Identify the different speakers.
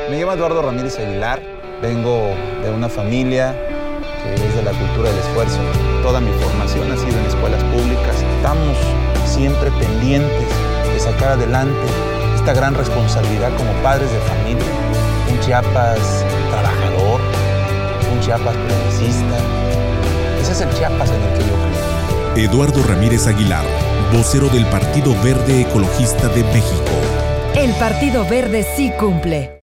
Speaker 1: Me llamo Eduardo Ramírez Aguilar, vengo de una familia que es de la cultura del esfuerzo. Toda mi formación ha sido en escuelas públicas. Estamos siempre pendientes de sacar adelante esta gran responsabilidad como padres de familia. Un Chiapas trabajador, un Chiapas progresista. Ese es el Chiapas en el que yo creo.
Speaker 2: Eduardo Ramírez Aguilar, vocero del Partido Verde Ecologista de México.
Speaker 3: El Partido Verde sí cumple.